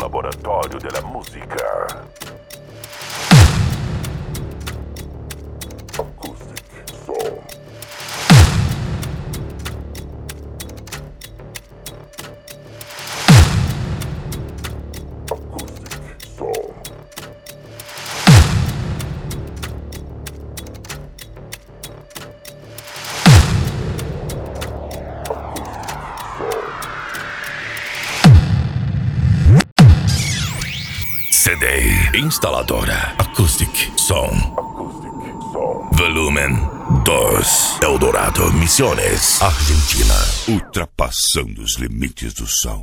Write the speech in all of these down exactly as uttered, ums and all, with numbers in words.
laboratorio de la música. Acoustic Soul. Acoustic Soul. C D instaladora Acoustic Som. Acoustic Soul. Volumen dois. Eldorado Missões, Argentina. Ultrapassando os limites do som.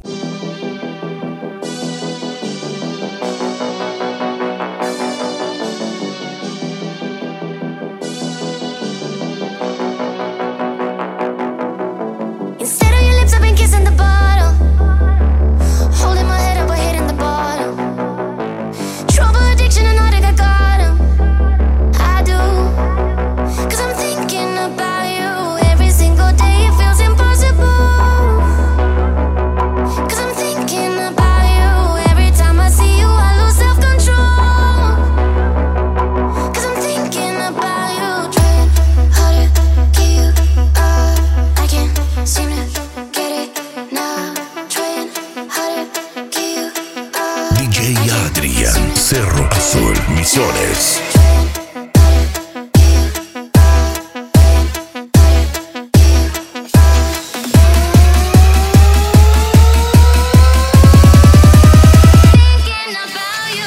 Instead of your lips, I've been kissing the bottle. Holding my head up, but hitting the bottom. Trouble, addiction, and all that I got 'em. I do. Cause I'm thinking about you every single day. It feels impossible. Cause I'm thinking about you every time I see you. I lose self-control. Cause I'm thinking about you. Trying harder, get you up. I can't seem to get it now. Trying harder, get you up. D J Adrian, Cerro Azul, Misiones. Thinking about you.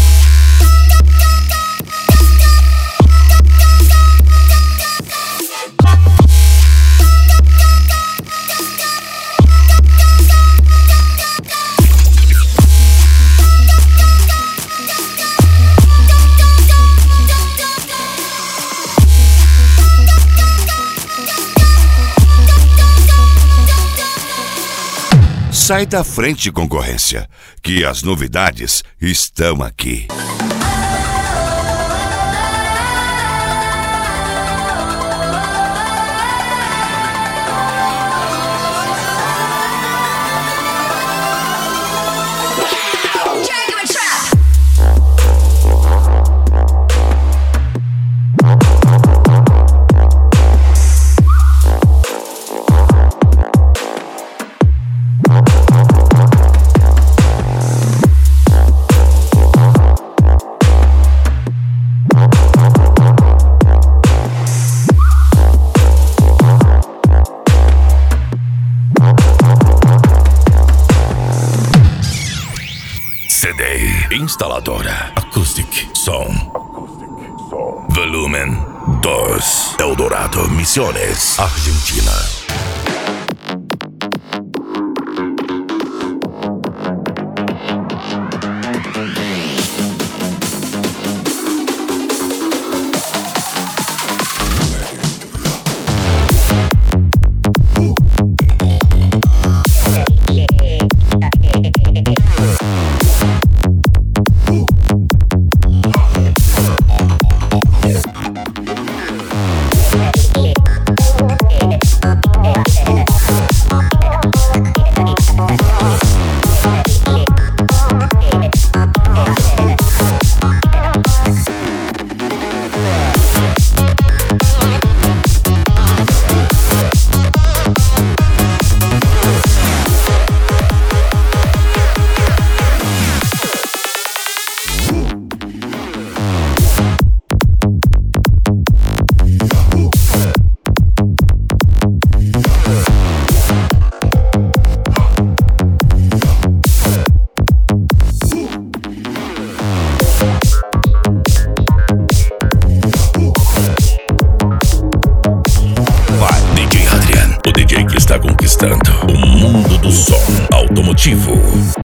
Sai da frente, concorrência, que as novidades estão aqui. C D instaladora Acoustic Som. Acoustic Soul. Volumen dois. Eldorado Missões, Argentina. D J que está conquistando o mundo do som automotivo.